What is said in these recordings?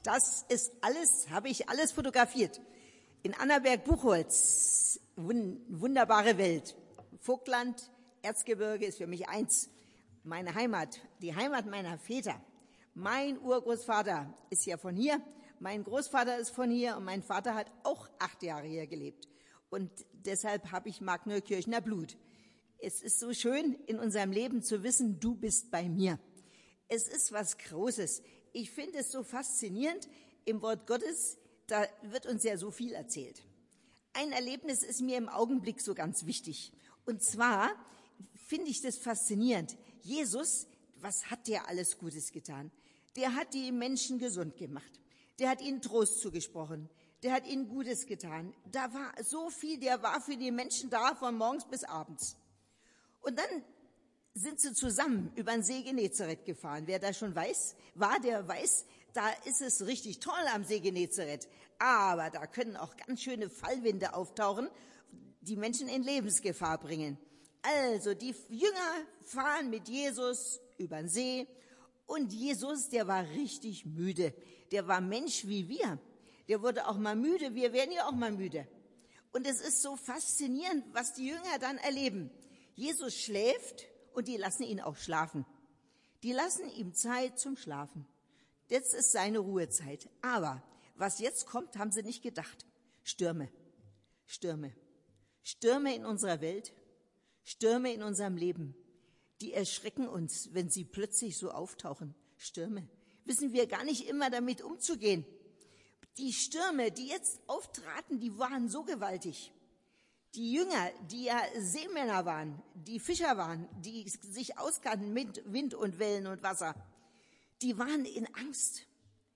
Das ist alles, habe ich alles fotografiert. In Annaberg-Buchholz, wunderbare Welt. Vogtland, Erzgebirge ist für mich eins. Meine Heimat, die Heimat meiner Väter. Mein Urgroßvater ist ja von hier, mein Großvater ist von hier und mein Vater hat auch 8 Jahre hier gelebt. Und deshalb habe ich Markneukirchner Blut. Es ist so schön in unserem Leben zu wissen, du bist bei mir. Es ist was Großes. Ich finde es so faszinierend. Im Wort Gottes, da wird uns ja so viel erzählt. Ein Erlebnis ist mir im Augenblick so ganz wichtig. Und zwar finde ich das faszinierend. Jesus, was hat der alles Gutes getan? Der hat die Menschen gesund gemacht. Der hat ihnen Trost zugesprochen. Der hat ihnen Gutes getan. Da war so viel, der war für die Menschen da, von morgens bis abends. Und dann sind sie zusammen über den See Genezareth gefahren. Wer da schon weiß, der weiß, da ist es richtig toll am See Genezareth. Aber da können auch ganz schöne Fallwinde auftauchen, die Menschen in Lebensgefahr bringen. Also die Jünger fahren mit Jesus über den See und Jesus, der war richtig müde. Der war Mensch wie wir. Der wurde auch mal müde. Wir werden ja auch mal müde. Und es ist so faszinierend, was die Jünger dann erleben. Jesus schläft und die lassen ihn auch schlafen. Die lassen ihm Zeit zum Schlafen. Jetzt ist seine Ruhezeit. Aber was jetzt kommt, haben sie nicht gedacht. Stürme. Stürme. Stürme in unserer Welt. Stürme in unserem Leben. Die erschrecken uns, wenn sie plötzlich so auftauchen. Stürme. Wissen wir gar nicht immer damit umzugehen. Die Stürme, die jetzt auftraten, die waren so gewaltig. Die Jünger, die ja Seemänner waren, die Fischer waren, die sich auskannten mit Wind und Wellen und Wasser, die waren in Angst,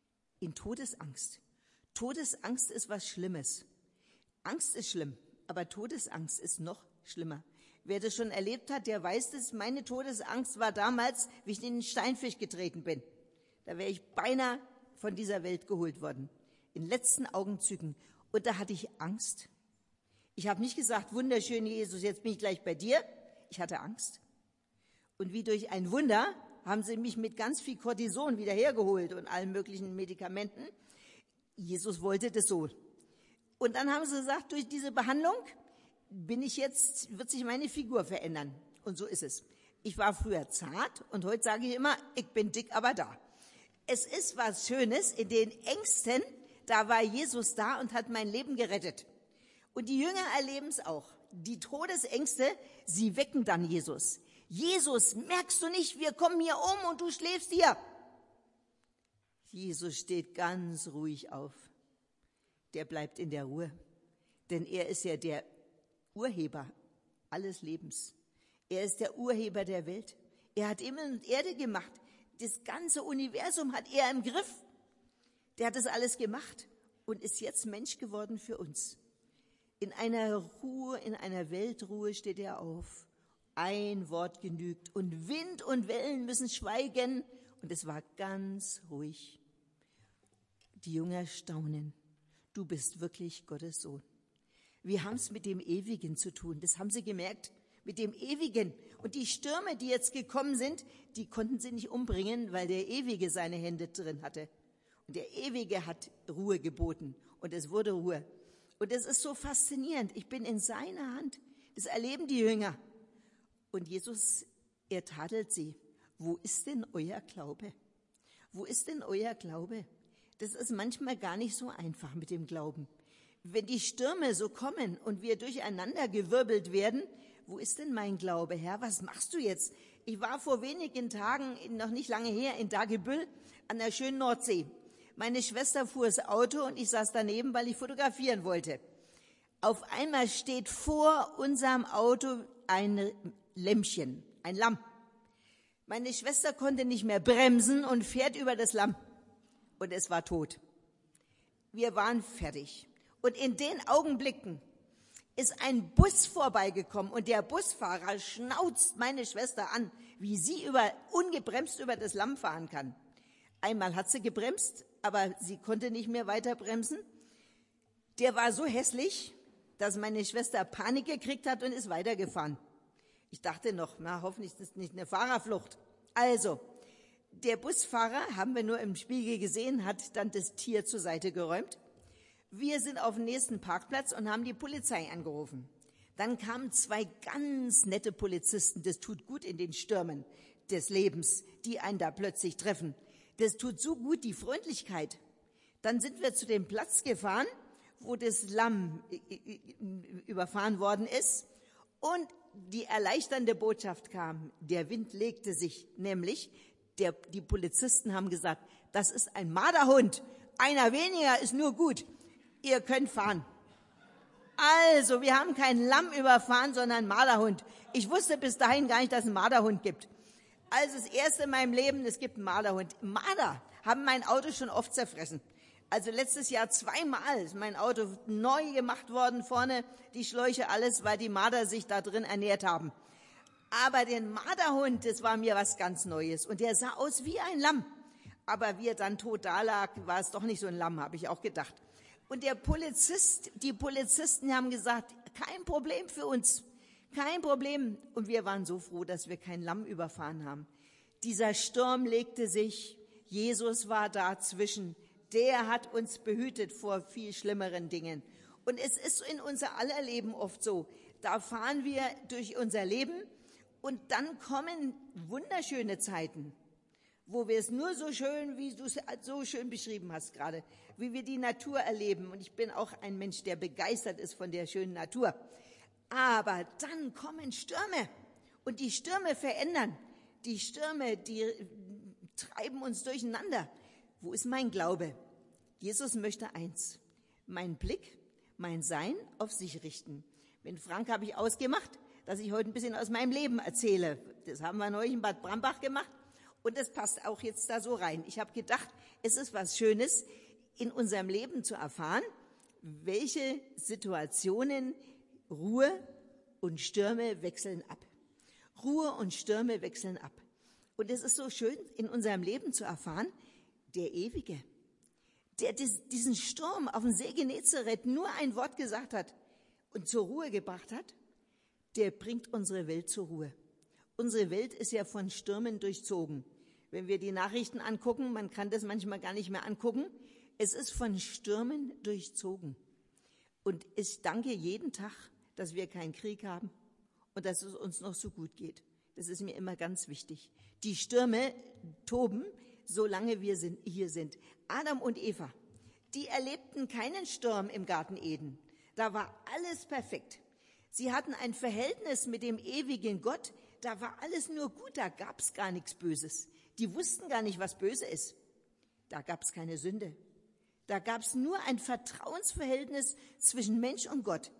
in Todesangst. Todesangst ist was Schlimmes. Angst ist schlimm, aber Todesangst ist noch schlimmer. Wer das schon erlebt hat, der weiß es. Meine Todesangst war damals, wie ich in den Steinfisch getreten bin. Da wäre ich beinahe von dieser Welt geholt worden. In letzten Augenzügen. Und da hatte ich Angst. Ich habe nicht gesagt, wunderschön Jesus, jetzt bin ich gleich bei dir. Ich hatte Angst. Und wie durch ein Wunder haben sie mich mit ganz viel Cortison wieder hergeholt und allen möglichen Medikamenten. Jesus wollte das so. Und dann haben sie gesagt, durch diese Behandlung wird sich meine Figur verändern. Und so ist es. Ich war früher zart und heute sage ich immer, ich bin dick, aber da. Es ist was Schönes, in den Ängsten, da war Jesus da und hat mein Leben gerettet. Und die Jünger erleben es auch. Die Todesängste, sie wecken dann Jesus. Jesus, merkst du nicht, wir kommen hier um und du schläfst hier. Jesus steht ganz ruhig auf. Der bleibt in der Ruhe. Denn er ist ja der Urheber alles Lebens. Er ist der Urheber der Welt. Er hat Himmel und Erde gemacht. Das ganze Universum hat er im Griff. Der hat das alles gemacht und ist jetzt Mensch geworden für uns. In einer Ruhe, in einer Weltruhe steht er auf. Ein Wort genügt und Wind und Wellen müssen schweigen. Und es war ganz ruhig. Die Jünger staunen. Du bist wirklich Gottes Sohn. Wir haben es mit dem Ewigen zu tun. Das haben sie gemerkt. Mit dem Ewigen. Und die Stürme, die jetzt gekommen sind, die konnten sie nicht umbringen, weil der Ewige seine Hände drin hatte. Und der Ewige hat Ruhe geboten. Und es wurde Ruhe. Und es ist so faszinierend. Ich bin in seiner Hand. Das erleben die Jünger. Und Jesus, er tadelt sie. Wo ist denn euer Glaube? Wo ist denn euer Glaube? Das ist manchmal gar nicht so einfach mit dem Glauben. Wenn die Stürme so kommen und wir durcheinander gewirbelt werden, wo ist denn mein Glaube, Herr? Was machst du jetzt? Ich war vor wenigen Tagen, noch nicht lange her, in Dagebüll an der schönen Nordsee. Meine Schwester fuhr das Auto und ich saß daneben, weil ich fotografieren wollte. Auf einmal steht vor unserem Auto ein Lämpchen, ein Lamm. Meine Schwester konnte nicht mehr bremsen und fährt über das Lamm. Und es war tot. Wir waren fertig. Und in den Augenblicken ist ein Bus vorbeigekommen und der Busfahrer schnauzt meine Schwester an, wie sie ungebremst über das Lamm fahren kann. Einmal hat sie gebremst, aber sie konnte nicht mehr weiter bremsen. Der war so hässlich, dass meine Schwester Panik gekriegt hat und ist weitergefahren. Ich dachte noch, hoffentlich ist das nicht eine Fahrerflucht. Also, Der Busfahrer, haben wir nur im Spiegel gesehen, hat dann das Tier zur Seite geräumt. Wir sind auf dem nächsten Parkplatz und haben die Polizei angerufen. Dann kamen 2 ganz nette Polizisten. Das tut gut in den Stürmen des Lebens, die einen da plötzlich treffen. Das tut so gut, die Freundlichkeit. Dann sind wir zu dem Platz gefahren, wo das Lamm überfahren worden ist. Und die erleichternde Botschaft kam. Der Wind legte sich, nämlich die Polizisten haben gesagt, das ist ein Marderhund. Einer weniger ist nur gut. Ihr könnt fahren. Also, wir haben kein Lamm überfahren, sondern einen Marderhund. Ich wusste bis dahin gar nicht, dass es einen Marderhund gibt. Also das erste in meinem Leben, es gibt einen Marderhund. Marder haben mein Auto schon oft zerfressen. Also letztes Jahr 2-mal ist mein Auto neu gemacht worden, vorne die Schläuche, alles, weil die Marder sich da drin ernährt haben. Aber den Marderhund, das war mir was ganz Neues. Und der sah aus wie ein Lamm. Aber wie er dann tot da lag, war es doch nicht so ein Lamm, habe ich auch gedacht. Und die Polizisten haben gesagt, kein Problem für uns, kein Problem. Und wir waren so froh, dass wir kein Lamm überfahren haben. Dieser Sturm legte sich, Jesus war dazwischen. Der hat uns behütet vor viel schlimmeren Dingen. Und es ist in unser aller Leben oft so. Da fahren wir durch unser Leben und dann kommen wunderschöne Zeiten, wo wir es nur so schön, wie du es so schön beschrieben hast gerade, wie wir die Natur erleben. Und ich bin auch ein Mensch, der begeistert ist von der schönen Natur. Aber dann kommen Stürme und die Stürme verändern. Die Stürme, die treiben uns durcheinander. Wo ist mein Glaube? Jesus möchte eins, meinen Blick, mein Sein auf sich richten. Mit Frank habe ich ausgemacht, dass ich heute ein bisschen aus meinem Leben erzähle. Das haben wir neulich in Bad Brambach gemacht und das passt auch jetzt da so rein. Ich habe gedacht, es ist was Schönes, in unserem Leben zu erfahren, welche Situationen Ruhe und Stürme wechseln ab. Ruhe und Stürme wechseln ab. Und es ist so schön, in unserem Leben zu erfahren, der Ewige, der diesen Sturm auf dem See Genezareth nur ein Wort gesagt hat und zur Ruhe gebracht hat, der bringt unsere Welt zur Ruhe. Unsere Welt ist ja von Stürmen durchzogen. Wenn wir die Nachrichten angucken, man kann das manchmal gar nicht mehr angucken, es ist von Stürmen durchzogen. Und ich danke jeden Tag, dass wir keinen Krieg haben und dass es uns noch so gut geht. Das ist mir immer ganz wichtig. Die Stürme toben, solange wir hier sind. Adam und Eva, die erlebten keinen Sturm im Garten Eden. Da war alles perfekt. Sie hatten ein Verhältnis mit dem ewigen Gott. Da war alles nur gut, da gab es gar nichts Böses. Die wussten gar nicht, was böse ist. Da gab es keine Sünde. Da gab es nur ein Vertrauensverhältnis zwischen Mensch und Gott.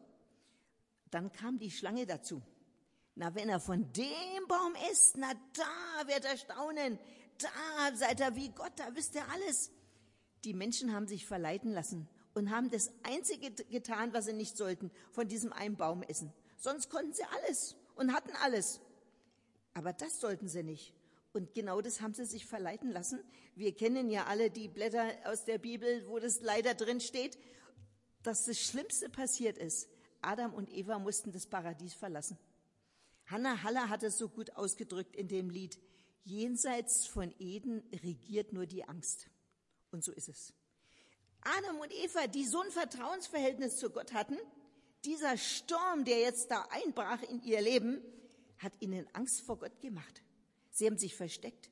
Dann kam die Schlange dazu. Na, wenn er von dem Baum isst, na, da wird er staunen. Da seid ihr wie Gott, da wisst ihr alles. Die Menschen haben sich verleiten lassen und haben das Einzige getan, was sie nicht sollten, von diesem einen Baum essen. Sonst konnten sie alles und hatten alles. Aber das sollten sie nicht. Und genau das haben sie sich verleiten lassen. Wir kennen ja alle die Blätter aus der Bibel, wo das leider drin steht, dass das Schlimmste passiert ist. Adam und Eva mussten das Paradies verlassen. Hannah Haller hat es so gut ausgedrückt in dem Lied, jenseits von Eden regiert nur die Angst. Und so ist es. Adam und Eva, die so ein Vertrauensverhältnis zu Gott hatten, dieser Sturm, der jetzt da einbrach in ihr Leben, hat ihnen Angst vor Gott gemacht. Sie haben sich versteckt.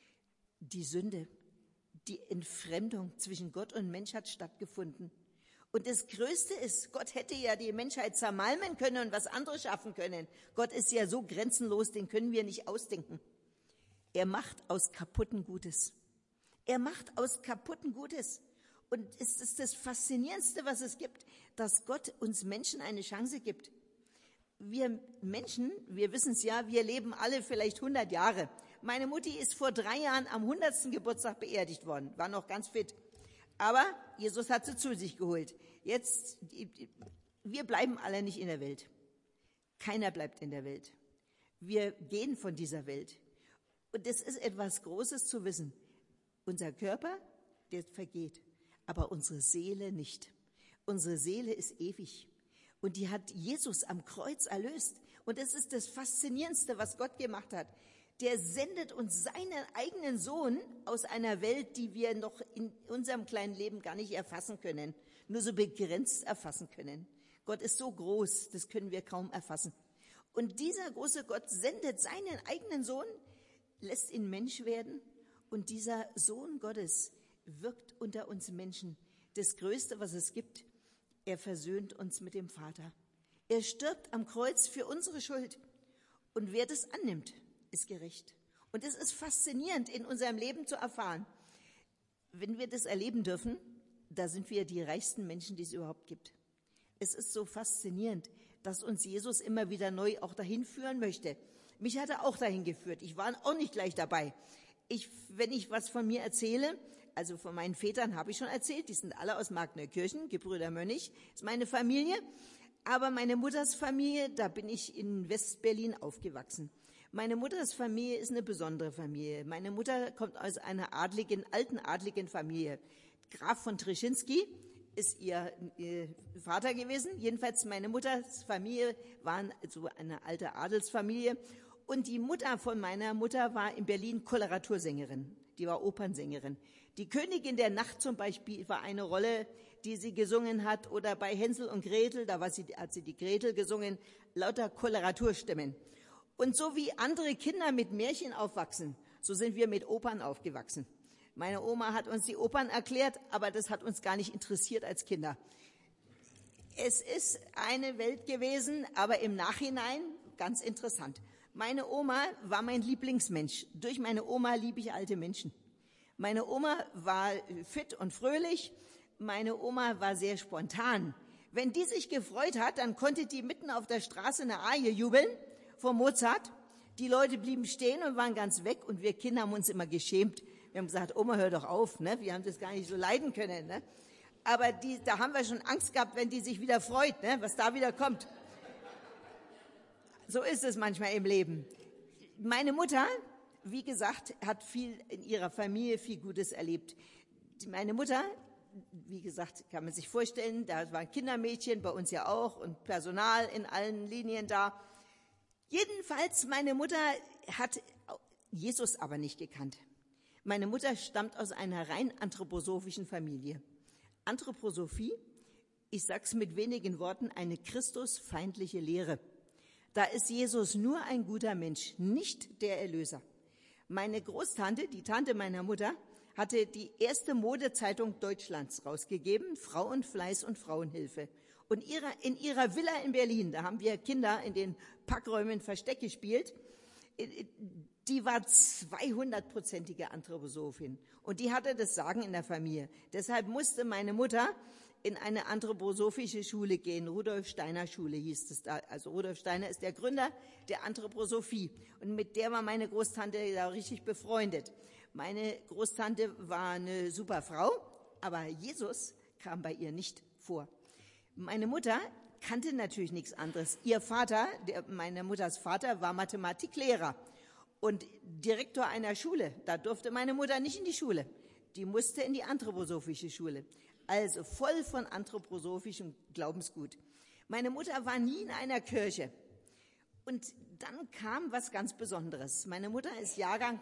Die Sünde, die Entfremdung zwischen Gott und Mensch hat stattgefunden. Und das Größte ist, Gott hätte ja die Menschheit zermalmen können und was anderes schaffen können. Gott ist ja so grenzenlos, den können wir nicht ausdenken. Er macht aus Kaputten Gutes. Er macht aus Kaputten Gutes. Und es ist das Faszinierendste, was es gibt, dass Gott uns Menschen eine Chance gibt. Wir Menschen, wir wissen es ja, wir leben alle vielleicht 100 Jahre. Meine Mutti ist vor 3 Jahren am 100. Geburtstag beerdigt worden, war noch ganz fit. Aber Jesus hat sie zu sich geholt. Jetzt, wir bleiben alle nicht in der Welt. Keiner bleibt in der Welt. Wir gehen von dieser Welt. Und es ist etwas Großes zu wissen. Unser Körper, der vergeht, aber unsere Seele nicht. Unsere Seele ist ewig. Und die hat Jesus am Kreuz erlöst. Und das ist das Faszinierendste, was Gott gemacht hat. der sendet uns seinen eigenen Sohn aus einer Welt, die wir noch in unserem kleinen Leben gar nicht erfassen können, nur so begrenzt erfassen können. Gott ist so groß, das können wir kaum erfassen. Und dieser große Gott sendet seinen eigenen Sohn, lässt ihn Mensch werden, und dieser Sohn Gottes wirkt unter uns Menschen. Das Größte, was es gibt, er versöhnt uns mit dem Vater. Er stirbt am Kreuz für unsere Schuld. Und wer das annimmt, ist gerecht. Und es ist faszinierend, in unserem Leben zu erfahren. Wenn wir das erleben dürfen, da sind wir die reichsten Menschen, die es überhaupt gibt. Es ist so faszinierend, dass uns Jesus immer wieder neu auch dahin führen möchte. Mich hat er auch dahin geführt. Ich war auch nicht gleich dabei. Wenn ich was von mir erzähle, also von meinen Vätern habe ich schon erzählt, die sind alle aus Markneukirchen, Gebrüder Mönch, ist meine Familie. Aber meine Mutters Familie, da bin ich in West-Berlin aufgewachsen. Meine Mutters Familie ist eine besondere Familie. Meine Mutter kommt aus einer alten adligen Familie. Graf von Trschinski ist ihr Vater gewesen. Jedenfalls meine Mutters Familie war so eine alte Adelsfamilie. Und die Mutter von meiner Mutter war in Berlin Koloratursängerin. Die war Opernsängerin. Die Königin der Nacht zum Beispiel war eine Rolle, die sie gesungen hat. Oder bei Hänsel und Gretel, da hat sie die Gretel gesungen. Lauter Koloraturstimmen. Und so wie andere Kinder mit Märchen aufwachsen, so sind wir mit Opern aufgewachsen. Meine Oma hat uns die Opern erklärt, aber das hat uns gar nicht interessiert als Kinder. Es ist eine Welt gewesen, aber im Nachhinein ganz interessant. Meine Oma war mein Lieblingsmensch. Durch meine Oma liebe ich alte Menschen. Meine Oma war fit und fröhlich. Meine Oma war sehr spontan. Wenn die sich gefreut hat, dann konnte die mitten auf der Straße eine Arie jubeln von Mozart. Die Leute blieben stehen und waren ganz weg, und wir Kinder haben uns immer geschämt. Wir haben gesagt, Oma, hör doch auf, ne? Wir haben das gar nicht so leiden können, ne? Aber da haben wir schon Angst gehabt, wenn die sich wieder freut, ne? Was da wieder kommt. So ist es manchmal im Leben. Meine Mutter, wie gesagt, hat viel in ihrer Familie viel Gutes erlebt. Meine Mutter, wie gesagt, kann man sich vorstellen, da waren Kindermädchen, bei uns ja auch, und Personal in allen Linien da. Jedenfalls, meine Mutter hat Jesus aber nicht gekannt. Meine Mutter stammt aus einer rein anthroposophischen Familie. Anthroposophie, ich sag's mit wenigen Worten, eine christusfeindliche Lehre. Da ist Jesus nur ein guter Mensch, nicht der Erlöser. Meine Großtante, die Tante meiner Mutter, hatte die erste Modezeitung Deutschlands rausgegeben, Frauenfleiß und Frauenhilfe. Und in ihrer Villa in Berlin, da haben wir Kinder in den Packräumen Versteck gespielt, die war 200-prozentige Anthroposophin. Und die hatte das Sagen in der Familie. Deshalb musste meine Mutter in eine anthroposophische Schule gehen. Rudolf Steiner Schule hieß es da. Also Rudolf Steiner ist der Gründer der Anthroposophie. Und mit der war meine Großtante da richtig befreundet. Meine Großtante war eine super Frau, aber Jesus kam bei ihr nicht vor. Meine Mutter kannte natürlich nichts anderes. Ihr Vater, meine Mutters Vater, war Mathematiklehrer und Direktor einer Schule. Da durfte meine Mutter nicht in die Schule. Die musste in die anthroposophische Schule. Also voll von anthroposophischem Glaubensgut. Meine Mutter war nie in einer Kirche. Und dann kam was ganz Besonderes. Meine Mutter ist Jahrgang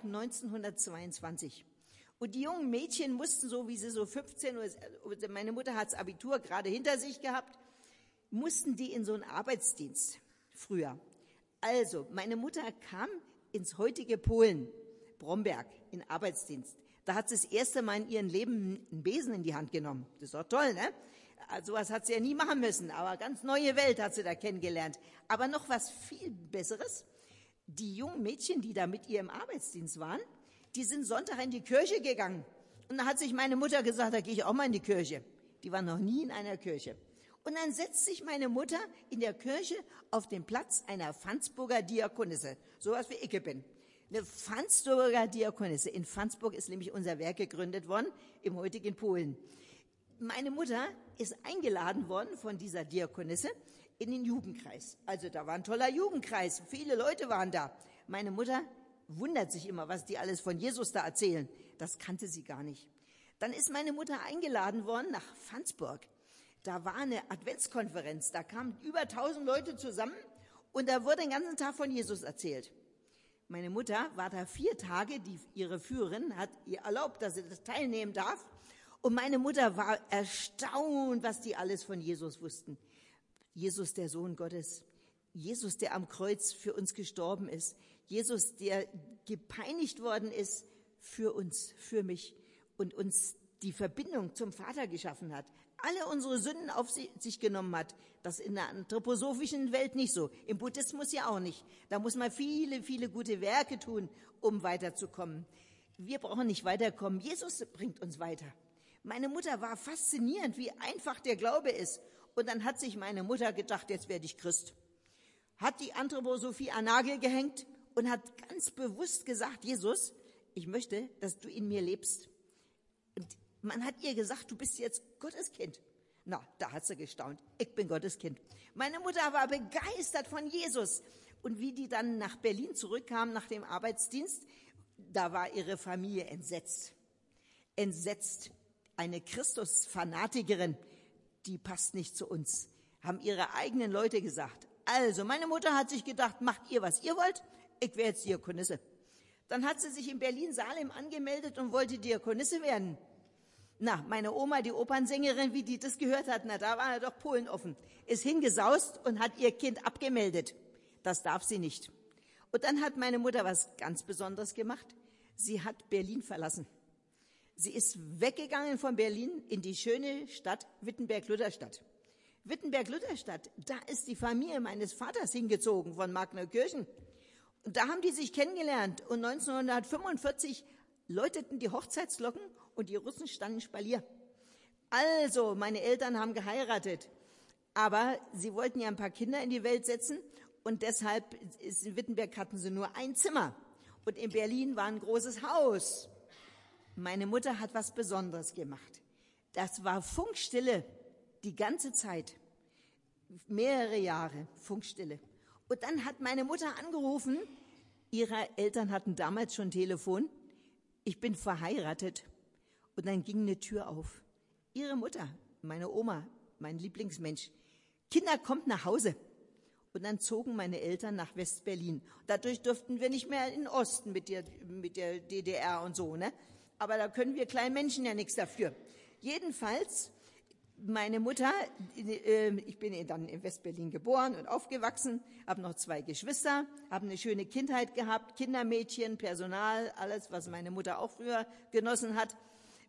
1922. Und die jungen Mädchen mussten, so wie sie so 15 Uhr, meine Mutter hat das Abitur gerade hinter sich gehabt, mussten die in so einen Arbeitsdienst früher. Also, meine Mutter kam ins heutige Polen, Bromberg, in Arbeitsdienst. Da hat sie das erste Mal in ihrem Leben einen Besen in die Hand genommen. Das ist doch toll, ne? Also was hat sie ja nie machen müssen, aber ganz neue Welt hat sie da kennengelernt. Aber noch was viel Besseres, die jungen Mädchen, die da mit ihr im Arbeitsdienst waren, die sind Sonntag in die Kirche gegangen. Und da hat sich meine Mutter gesagt, da gehe ich auch mal in die Kirche. Die war noch nie in einer Kirche. Und dann setzt sich meine Mutter in der Kirche auf den Platz einer Pfandsburger Diakonisse, sowas wie ich bin. Eine Pfandsburger Diakonisse. In Pfandsburg ist nämlich unser Werk gegründet worden, im heutigen Polen. Meine Mutter ist eingeladen worden von dieser Diakonisse in den Jugendkreis. Also da war ein toller Jugendkreis, viele Leute waren da. Meine Mutter wundert sich immer, was die alles von Jesus da erzählen. Das kannte sie gar nicht. Dann ist meine Mutter eingeladen worden nach Pfandsburg. Da war eine Adventskonferenz, da kamen über 1000 Leute zusammen und da wurde den ganzen Tag von Jesus erzählt. Meine Mutter war da 4 Tage, ihre Führerin hat ihr erlaubt, dass sie das teilnehmen darf. Und meine Mutter war erstaunt, was die alles von Jesus wussten. Jesus, der Sohn Gottes. Jesus, der am Kreuz für uns gestorben ist. Jesus, der gepeinigt worden ist für uns, für mich und uns die Verbindung zum Vater geschaffen hat. Alle unsere Sünden auf sich genommen hat. Das in der anthroposophischen Welt nicht so. Im Buddhismus ja auch nicht. Da muss man viele, viele gute Werke tun, um weiterzukommen. Wir brauchen nicht weiterkommen. Jesus bringt uns weiter. Meine Mutter war faszinierend, wie einfach der Glaube ist. Und dann hat sich meine Mutter gedacht, jetzt werde ich Christ. Hat die Anthroposophie an Nagel gehängt und hat ganz bewusst gesagt, Jesus, ich möchte, dass du in mir lebst. Und man hat ihr gesagt, du bist jetzt Gottes Kind. Na, da hat sie gestaunt. Ich bin Gottes Kind. Meine Mutter war begeistert von Jesus. Und wie die dann nach Berlin zurückkam, nach dem Arbeitsdienst, da war ihre Familie entsetzt. Entsetzt. Eine Christus-Fanatikerin, die passt nicht zu uns, haben ihre eigenen Leute gesagt. Also, meine Mutter hat sich gedacht, macht ihr, was ihr wollt, ich werde jetzt Diakonisse. Dann hat sie sich in Berlin-Salem angemeldet und wollte Diakonisse werden. Na, meine Oma, die Opernsängerin, wie die das gehört hat, na, da war ja doch Polen offen, ist hingesaust und hat ihr Kind abgemeldet. Das darf sie nicht. Und dann hat meine Mutter was ganz Besonderes gemacht. Sie hat Berlin verlassen. Sie ist weggegangen von Berlin in die schöne Stadt Wittenberg-Lutherstadt. Wittenberg-Lutherstadt, da ist die Familie meines Vaters hingezogen von Magnerkirchen. Und da haben die sich kennengelernt. Und 1945 läuteten die Hochzeitsglocken und die Russen standen Spalier. Also, meine Eltern haben geheiratet. Aber sie wollten ja ein paar Kinder in die Welt setzen. Und deshalb, in Wittenberg hatten sie nur ein Zimmer. Und in Berlin war ein großes Haus. Meine Mutter hat was Besonderes gemacht. Das war Funkstille die ganze Zeit. Mehrere Jahre Funkstille. Und dann hat meine Mutter angerufen. Ihre Eltern hatten damals schon Telefon. Ich bin verheiratet. Und dann ging eine Tür auf. Ihre Mutter, meine Oma, mein Lieblingsmensch. Kinder, kommt nach Hause. Und dann zogen meine Eltern nach West-Berlin. Dadurch durften wir nicht mehr in den Osten mit der DDR und so, ne? Aber da können wir kleinen Menschen ja nichts dafür. Jedenfalls, meine Mutter, ich bin dann in West-Berlin geboren und aufgewachsen, habe noch 2 Geschwister, habe eine schöne Kindheit gehabt, Kindermädchen, Personal, alles, was meine Mutter auch früher genossen hat,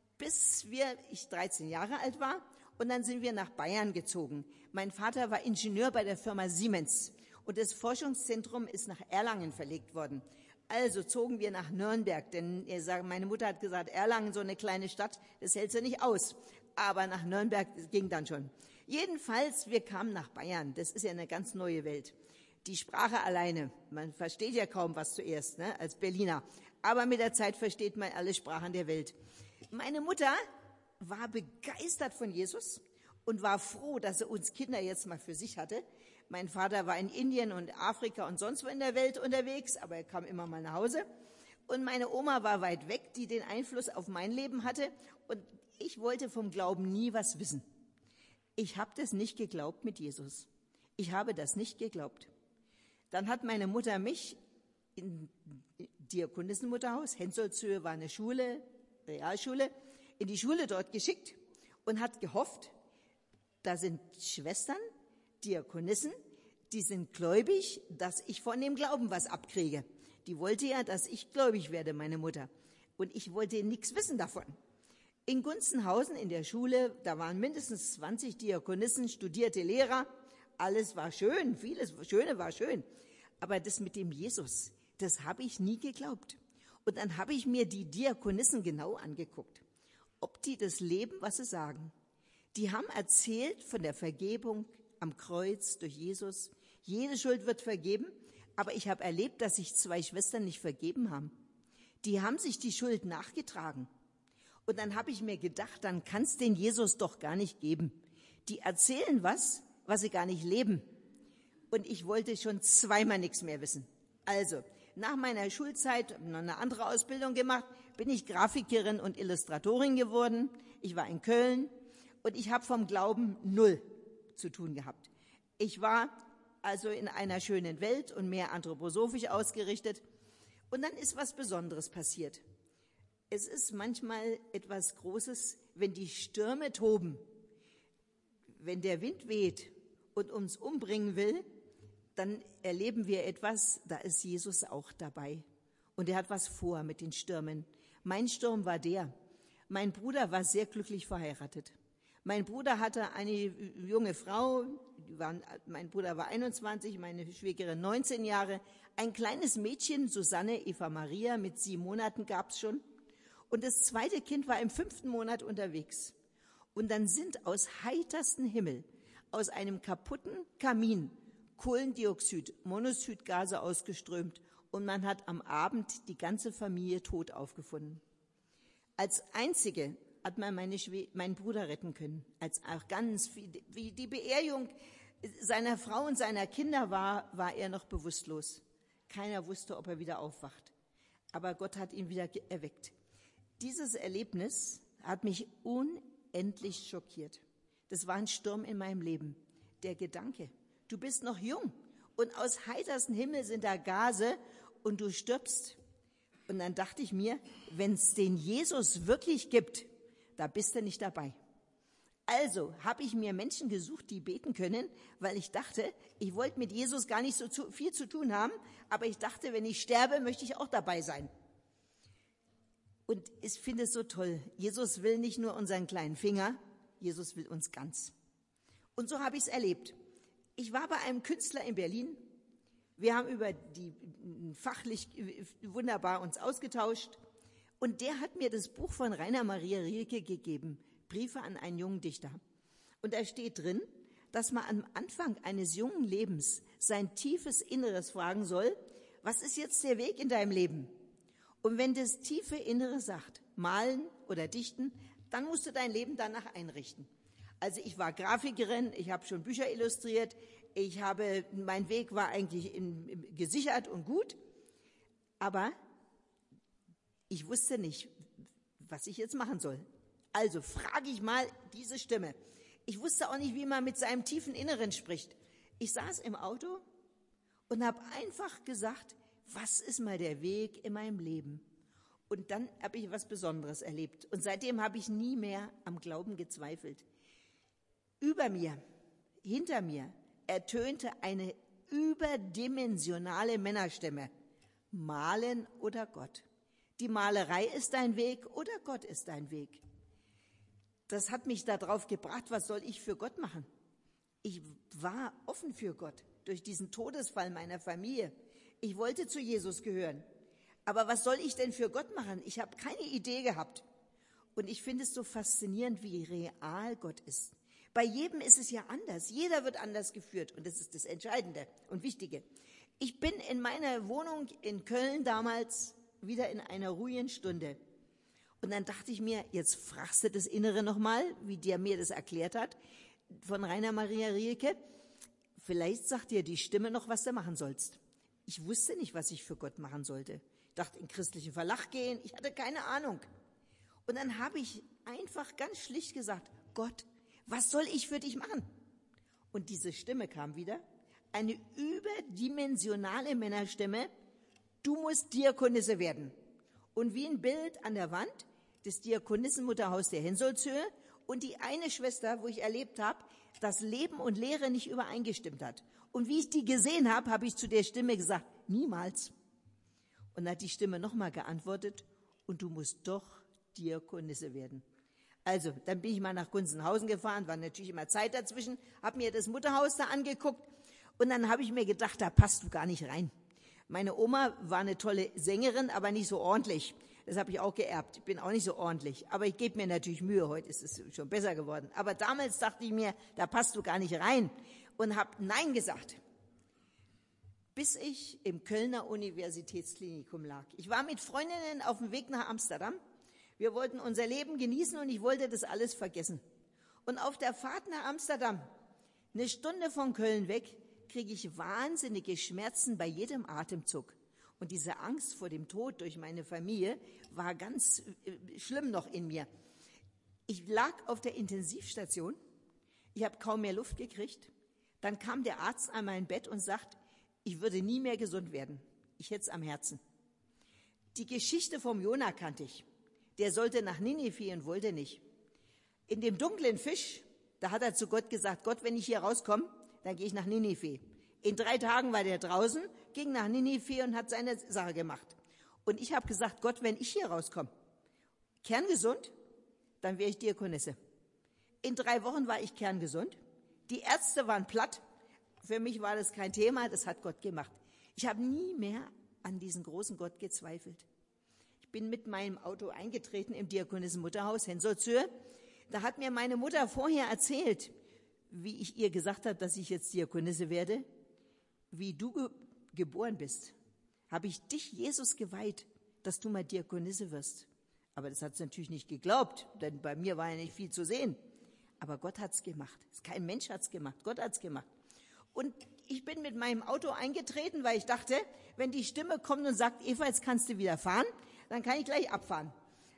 bis ich 13 Jahre alt war. Und dann sind wir nach Bayern gezogen. Mein Vater war Ingenieur bei der Firma Siemens und das Forschungszentrum ist nach Erlangen verlegt worden. Also zogen wir nach Nürnberg, denn meine Mutter hat gesagt, Erlangen, so eine kleine Stadt, das hält sie nicht aus. Aber nach Nürnberg ging dann schon. Jedenfalls, wir kamen nach Bayern. Das ist ja eine ganz neue Welt. Die Sprache alleine, man versteht ja kaum was zuerst, ne, als Berliner. Aber mit der Zeit versteht man alle Sprachen der Welt. Meine Mutter war begeistert von Jesus und war froh, dass sie uns Kinder jetzt mal für sich hatte. Mein Vater war in Indien und Afrika und sonst wo in der Welt unterwegs, aber er kam immer mal nach Hause. Und meine Oma war weit weg, die den Einfluss auf mein Leben hatte. Und ich wollte vom Glauben nie was wissen. Ich habe das nicht geglaubt mit Jesus. Ich habe das nicht geglaubt. Dann hat meine Mutter mich in Diakonissenmutterhaus, Hensolzhöhe war eine Schule, Realschule, in die Schule dort geschickt und hat gehofft, da sind Schwestern, Diakonissen, die sind gläubig, dass ich von dem Glauben was abkriege. Die wollte ja, dass ich gläubig werde, meine Mutter. Und ich wollte nichts wissen davon. In Gunzenhausen in der Schule, da waren mindestens 20 Diakonissen, studierte Lehrer. Alles war schön, vieles Schöne war schön. Aber das mit dem Jesus, das habe ich nie geglaubt. Und dann habe ich mir die Diakonissen genau angeguckt, ob die das leben, was sie sagen. Die haben erzählt von der Vergebung am Kreuz durch Jesus. Jede Schuld wird vergeben, aber ich habe erlebt, dass sich 2 Schwestern nicht vergeben haben. Die haben sich die Schuld nachgetragen. Und dann habe ich mir gedacht, dann kann es den Jesus doch gar nicht geben. Die erzählen was sie gar nicht leben. Und ich wollte schon zweimal nichts mehr wissen. Also, nach meiner Schulzeit noch eine andere Ausbildung gemacht, bin ich Grafikerin und Illustratorin geworden. Ich war in Köln und ich habe vom Glauben 0 zu tun gehabt. Ich war also in einer schönen Welt und mehr anthroposophisch ausgerichtet. Und dann ist was Besonderes passiert. Es ist manchmal etwas Großes, wenn die Stürme toben, wenn der Wind weht und uns umbringen will, dann erleben wir etwas, da ist Jesus auch dabei. Und er hat was vor mit den Stürmen. Mein Sturm war der. Mein Bruder war sehr glücklich verheiratet. Mein Bruder hatte eine junge Frau, mein Bruder war 21, meine Schwägerin 19 Jahre. Ein kleines Mädchen, Susanne Eva Maria, mit 7 Monaten gab es schon. Und das zweite Kind war im 5. Monat unterwegs. Und dann sind aus heitersten Himmel, aus einem kaputten Kamin, Kohlendioxid, Monoxidgase ausgeströmt. Und man hat am Abend die ganze Familie tot aufgefunden. Als einzige hat man meinen Bruder retten können. Als auch ganz wie die Beerdigung seiner Frau und seiner Kinder war er noch bewusstlos. Keiner wusste, ob er wieder aufwacht. Aber Gott hat ihn wieder erweckt. Dieses Erlebnis hat mich unendlich schockiert. Das war ein Sturm in meinem Leben. Der Gedanke, du bist noch jung und aus heitersten Himmel sind da Gase und du stirbst. Und dann dachte ich mir, wenn es den Jesus wirklich gibt, da bist du nicht dabei. Also habe ich mir Menschen gesucht, die beten können, weil ich dachte, ich wollte mit Jesus gar nicht so viel zu tun haben, aber ich dachte, wenn ich sterbe, möchte ich auch dabei sein. Und ich finde es so toll, Jesus will nicht nur unseren kleinen Finger, Jesus will uns ganz. Und so habe ich es erlebt. Ich war bei einem Künstler in Berlin. Wir haben über die fachlich wunderbar uns ausgetauscht. Und der hat mir das Buch von Rainer Maria Rilke gegeben, Briefe an einen jungen Dichter. Und da steht drin, dass man am Anfang eines jungen Lebens sein tiefes Inneres fragen soll, was ist jetzt der Weg in deinem Leben? Und wenn das tiefe Innere sagt, malen oder dichten, dann musst du dein Leben danach einrichten. Also ich war Grafikerin, ich habe schon Bücher illustriert, mein Weg war eigentlich gesichert und gut, aber ich wusste nicht, was ich jetzt machen soll. Also frage ich mal diese Stimme. Ich wusste auch nicht, wie man mit seinem tiefen Inneren spricht. Ich saß im Auto und habe einfach gesagt, was ist mal der Weg in meinem Leben? Und dann habe ich was Besonderes erlebt. Und seitdem habe ich nie mehr am Glauben gezweifelt. Über mir, hinter mir, ertönte eine überdimensionale Männerstimme. Malen oder Gott? Die Malerei ist dein Weg oder Gott ist dein Weg? Das hat mich darauf gebracht, was soll ich für Gott machen? Ich war offen für Gott durch diesen Todesfall meiner Familie. Ich wollte zu Jesus gehören. Aber was soll ich denn für Gott machen? Ich habe keine Idee gehabt. Und ich finde es so faszinierend, wie real Gott ist. Bei jedem ist es ja anders. Jeder wird anders geführt. Und das ist das Entscheidende und Wichtige. Ich bin in meiner Wohnung in Köln damals wieder in einer ruhigen Stunde. Und dann dachte ich mir, jetzt fragst du das Innere nochmal, wie der mir das erklärt hat, von Rainer Maria Rilke. Vielleicht sagt dir die Stimme noch, was du machen sollst. Ich wusste nicht, was ich für Gott machen sollte. Ich dachte, in den christlichen Verlag gehen. Ich hatte keine Ahnung. Und dann habe ich einfach ganz schlicht gesagt, Gott, was soll ich für dich machen? Und diese Stimme kam wieder, eine überdimensionale Männerstimme, du musst Diakonisse werden. Und wie ein Bild an der Wand, das Diakonissenmutterhaus der Hensolzhöhe und die eine Schwester, wo ich erlebt habe, dass Leben und Lehre nicht übereingestimmt hat. Und wie ich die gesehen habe, habe ich zu der Stimme gesagt, niemals. Und dann hat die Stimme nochmal geantwortet, und du musst doch Diakonisse werden. Also, dann bin ich mal nach Gunzenhausen gefahren, war natürlich immer Zeit dazwischen, habe mir das Mutterhaus da angeguckt und dann habe ich mir gedacht, da passt du gar nicht rein. Meine Oma war eine tolle Sängerin, aber nicht so ordentlich. Das habe ich auch geerbt. Ich bin auch nicht so ordentlich. Aber ich gebe mir natürlich Mühe. Heute ist es schon besser geworden. Aber damals dachte ich mir, da passt du gar nicht rein. Und habe Nein gesagt. Bis ich im Kölner Universitätsklinikum lag. Ich war mit Freundinnen auf dem Weg nach Amsterdam. Wir wollten unser Leben genießen und ich wollte das alles vergessen. Und auf der Fahrt nach Amsterdam, eine Stunde von Köln weg, kriege ich wahnsinnige Schmerzen bei jedem Atemzug. Und diese Angst vor dem Tod durch meine Familie war ganz schlimm noch in mir. Ich lag auf der Intensivstation, ich habe kaum mehr Luft gekriegt. Dann kam der Arzt an mein Bett und sagt, ich würde nie mehr gesund werden. Ich hätte es am Herzen. Die Geschichte vom Jona kannte ich. Der sollte nach Ninive und wollte nicht. In dem dunklen Fisch, da hat er zu Gott gesagt, Gott, wenn ich hier rauskomme, dann gehe ich nach Ninive. In 3 Tagen war der draußen, ging nach Ninive und hat seine Sache gemacht. Und ich habe gesagt, Gott, wenn ich hier rauskomme, kerngesund, dann wäre ich Diakonisse. In 3 Wochen war ich kerngesund. Die Ärzte waren platt. Für mich war das kein Thema, das hat Gott gemacht. Ich habe nie mehr an diesen großen Gott gezweifelt. Ich bin mit meinem Auto eingetreten im Diakonissenmutterhaus Hensolzhöhe. Da hat mir meine Mutter vorher erzählt, wie ich ihr gesagt habe, dass ich jetzt Diakonisse werde. Wie du geboren bist, habe ich dich Jesus geweiht, dass du mal Diakonisse wirst. Aber das hat sie natürlich nicht geglaubt, denn bei mir war ja nicht viel zu sehen. Aber Gott hat's gemacht. Kein Mensch hat's gemacht, Gott hat's gemacht. Und ich bin mit meinem Auto eingetreten, weil ich dachte, wenn die Stimme kommt und sagt, Eva, jetzt kannst du wieder fahren, dann kann ich gleich abfahren.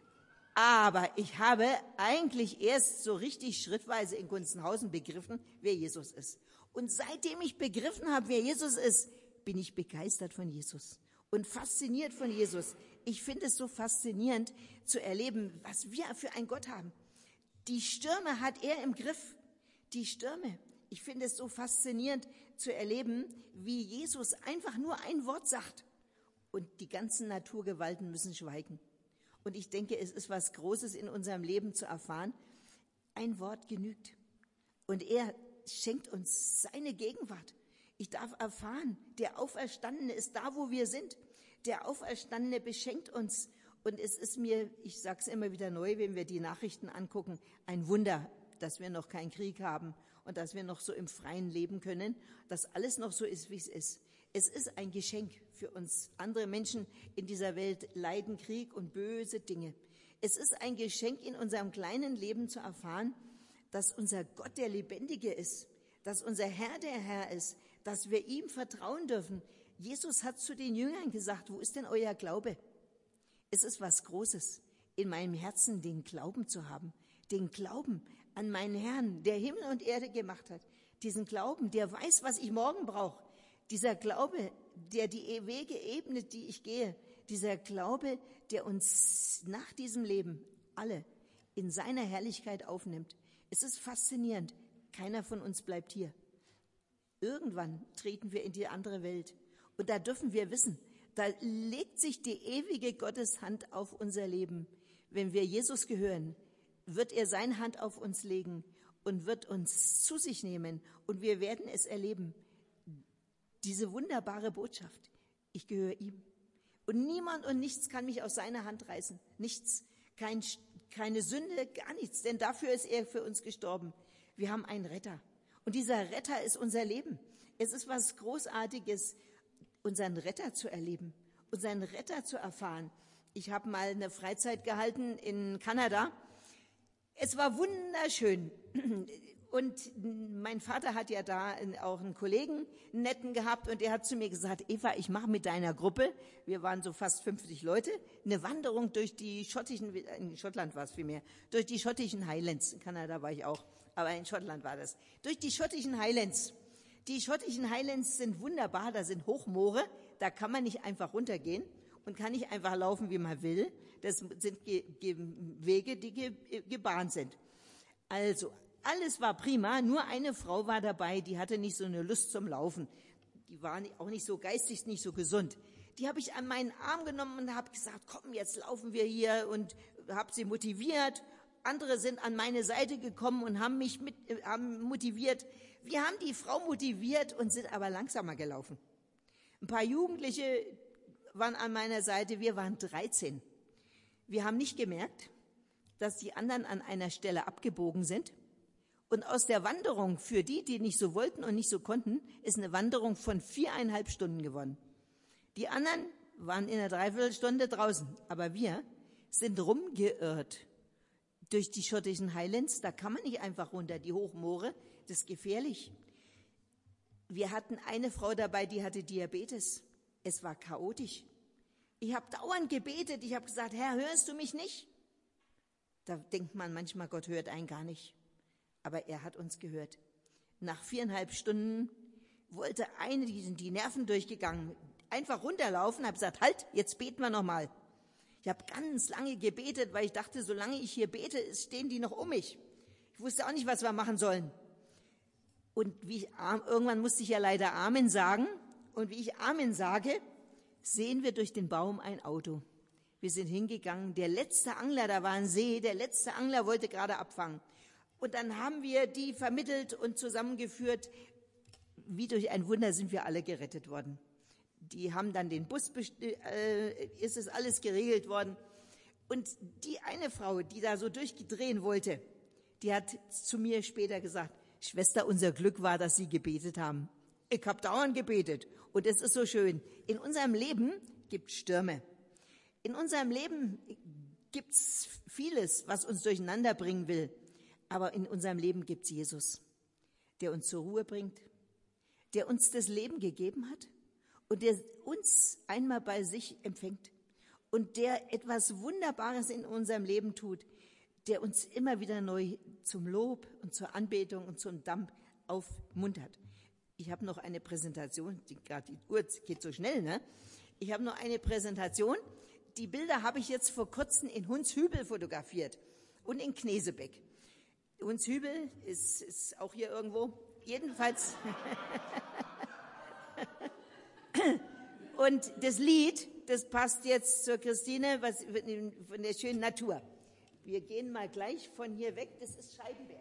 Aber ich habe eigentlich erst so richtig schrittweise in Gunzenhausen begriffen, wer Jesus ist. Und seitdem ich begriffen habe, wer Jesus ist, bin ich begeistert von Jesus und fasziniert von Jesus. Ich finde es so faszinierend zu erleben, was wir für einen Gott haben. Die Stürme hat er im Griff. Die Stürme. Ich finde es so faszinierend zu erleben, wie Jesus einfach nur ein Wort sagt und die ganzen Naturgewalten müssen schweigen. Und ich denke, es ist was Großes in unserem Leben zu erfahren. Ein Wort genügt. Und er schenkt uns seine Gegenwart. Ich darf erfahren, der Auferstandene ist da, wo wir sind. Der Auferstandene beschenkt uns. Und es ist mir, ich sage es immer wieder neu, wenn wir die Nachrichten angucken, ein Wunder, dass wir noch keinen Krieg haben und dass wir noch so im Freien leben können, dass alles noch so ist, wie es ist. Es ist ein Geschenk für uns. Andere Menschen in dieser Welt leiden Krieg und böse Dinge. Es ist ein Geschenk in unserem kleinen Leben zu erfahren, dass unser Gott der Lebendige ist, dass unser Herr der Herr ist, dass wir ihm vertrauen dürfen. Jesus hat zu den Jüngern gesagt, wo ist denn euer Glaube? Es ist was Großes, in meinem Herzen den Glauben zu haben, den Glauben an meinen Herrn, der Himmel und Erde gemacht hat. Diesen Glauben, der weiß, was ich morgen brauche. Dieser Glaube, der die Wege ebnet, die ich gehe. Dieser Glaube, der uns nach diesem Leben alle in seiner Herrlichkeit aufnimmt. Es ist faszinierend. Keiner von uns bleibt hier. Irgendwann treten wir in die andere Welt. Und da dürfen wir wissen, da legt sich die ewige Gotteshand auf unser Leben. Wenn wir Jesus gehören, wird er seine Hand auf uns legen und wird uns zu sich nehmen. Und wir werden es erleben. Diese wunderbare Botschaft. Ich gehöre ihm. Und niemand und nichts kann mich aus seiner Hand reißen. Nichts. Keine Sünde, gar nichts. Denn dafür ist er für uns gestorben. Wir haben einen Retter. Und dieser Retter ist unser Leben. Es ist was Großartiges, unseren Retter zu erleben, unseren Retter zu erfahren. Ich habe mal eine Freizeit gehalten in Kanada. Es war wunderschön. Und mein Vater hat ja da auch einen Kollegen, einen netten gehabt, und der hat zu mir gesagt, Eva, ich mache mit deiner Gruppe, wir waren so fast 50 Leute, eine Wanderung durch die schottischen, in Schottland war es vielmehr, durch die schottischen Highlands. In Kanada war ich auch, aber in Schottland war das. Durch die schottischen Highlands. Die schottischen Highlands sind wunderbar, da sind Hochmoore, da kann man nicht einfach runtergehen und kann nicht einfach laufen, wie man will. Das sind Wege, die gebahnt sind. Also, alles war prima, nur eine Frau war dabei, die hatte nicht so eine Lust zum Laufen. Die war auch nicht so geistig, nicht so gesund. Die habe ich an meinen Arm genommen und habe gesagt, komm, jetzt laufen wir hier, und habe sie motiviert. Andere sind an meine Seite gekommen und haben mich haben motiviert. Wir haben die Frau motiviert und sind aber langsamer gelaufen. Ein paar Jugendliche waren an meiner Seite, wir waren 13. Wir haben nicht gemerkt, dass die anderen an einer Stelle abgebogen sind. Und aus der Wanderung, für die, die nicht so wollten und nicht so konnten, ist eine Wanderung von 4,5 Stunden geworden. Die anderen waren in einer Dreiviertelstunde draußen, aber wir sind rumgeirrt durch die schottischen Highlands. Da kann man nicht einfach runter, die Hochmoore, das ist gefährlich. Wir hatten eine Frau dabei, die hatte Diabetes. Es war chaotisch. Ich habe dauernd gebetet, ich habe gesagt, Herr, hörst du mich nicht? Da denkt man manchmal, Gott hört einen gar nicht. Aber er hat uns gehört. Nach 4,5 Stunden wollte eine, die sind die Nerven durchgegangen, einfach runterlaufen, habe gesagt, halt, jetzt beten wir nochmal. Ich habe ganz lange gebetet, weil ich dachte, solange ich hier bete, stehen die noch um mich. Ich wusste auch nicht, was wir machen sollen. Und irgendwann musste ich ja leider Amen sagen. Und wie ich Amen sage, sehen wir durch den Baum ein Auto. Wir sind hingegangen. Der letzte Angler, da war ein See, der letzte Angler wollte gerade abfangen. Und dann haben wir die vermittelt und zusammengeführt. Wie durch ein Wunder sind wir alle gerettet worden. Die haben dann den Bus, ist es alles geregelt worden. Und die eine Frau, die da so durchgedrehen wollte, die hat zu mir später gesagt, Schwester, unser Glück war, dass Sie gebetet haben. Ich habe dauernd gebetet und es ist so schön. In unserem Leben gibt es Stürme. In unserem Leben gibt es vieles, was uns durcheinander bringen will. Aber in unserem Leben gibt es Jesus, der uns zur Ruhe bringt, der uns das Leben gegeben hat und der uns einmal bei sich empfängt und der etwas Wunderbares in unserem Leben tut, der uns immer wieder neu zum Lob und zur Anbetung und zum Dank aufmuntert. Ich habe noch eine Präsentation, die Uhr geht so schnell, ne? Ich habe noch eine Präsentation. Die Bilder habe ich jetzt vor kurzem in Hundshübel fotografiert und in Knesebeck. Hundshübel ist auch hier irgendwo. Jedenfalls. Und das Lied, das passt jetzt zur Christine, von der schönen Natur. Wir gehen mal gleich von hier weg, das ist Scheibenberg.